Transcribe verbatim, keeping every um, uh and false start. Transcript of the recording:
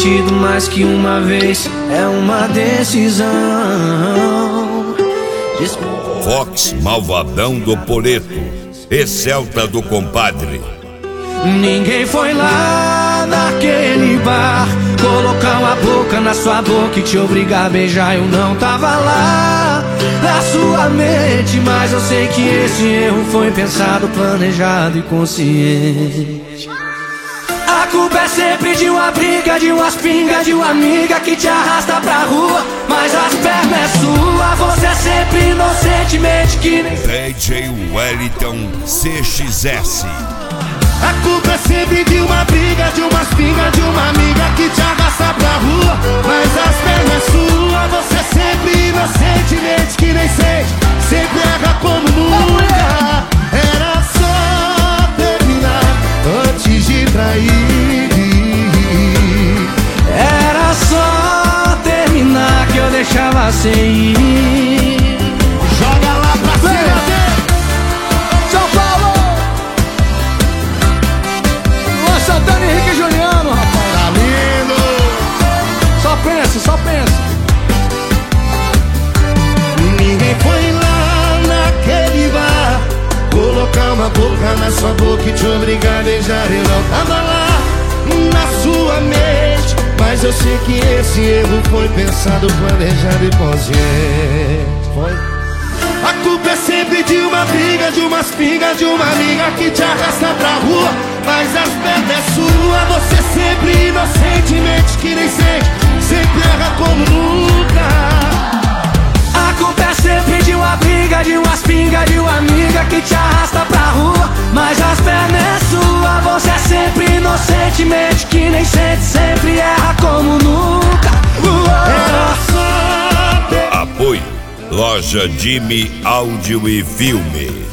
batido mais que uma vez, é uma decisão. Des... Fox Malvadão do Poleto, Excelta do Compadre. Ninguém foi lá naquele bar colocar uma boca na sua boca e te obrigar a beijar. Eu não tava lá na sua mente, mas eu sei que esse erro foi pensado, planejado e consciente. A culpa é sempre de uma briga, de umas pingas, de uma amiga que te arrasta pra rua, mas as pernas é sua. Você é sempre inocentemente que nem... D J Wellington C X S. A culpa é sempre de uma briga, de umas pingas, de uma amiga que te arrasta pra rua, mas as pernas é sua. Você é sempre inocentemente que nem sente, sempre erra como nunca. Era só terminar antes de trair. Era só terminar que eu deixava sem ir. Joga lá pra cima dele, São Paulo! Luan Santana e Henrique Juliano, rapaz. tá lindo. Só pensa, só pensa. Ninguém foi lá naquele bar colocar uma boca na sua boca e te obrigar a beijar. Eu não tava lá na sua mente, mas eu sei que esse erro foi pensado, planejado e consciente. Foi. A culpa é sempre de uma briga, de umas pingas, de uma amiga que te arrasta pra rua, mas as pernas é sua. Você é sempre inocentemente que nem sente, sempre erra como nunca. A culpa é sempre de uma briga, de umas pingas, de uma amiga que te arrasta pra rua, mas as pernas é sua. Você é sempre inocentemente que nem sente, sempre erra como nunca. Era só ter... Apoio Loja Jimmy Áudio e Filme.